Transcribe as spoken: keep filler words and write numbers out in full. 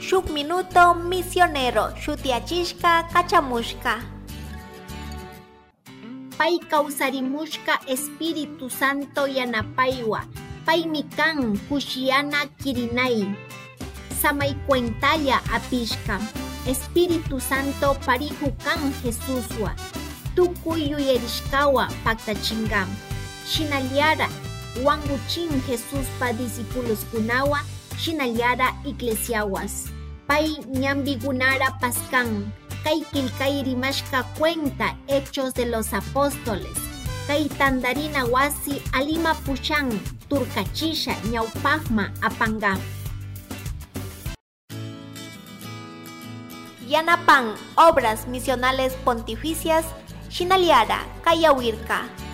Shuk minuto misionero shutiachishka kachamushka. Pay kawsarimushka Espíritu Santo yanapaywa. Paymi kan kushiyana kirinay. Samay cuentalla apishka. Espíritu Santo parihu kan Jesuswa. Tukuy yuyarishkawa paktachingam. Shinaliara wanguchin Jesús pa discípulos kunawa. Shinaliara iglesiawas. Pay ñambigunara pascan. Kay kilkay rimashka cuenta Hechos de los Apóstoles. Kay tandarina wasi alima pushan turkachisha ñawpaqma apanga. Yanapan Obras Misionales Pontificias Shinaliara Kayawirka.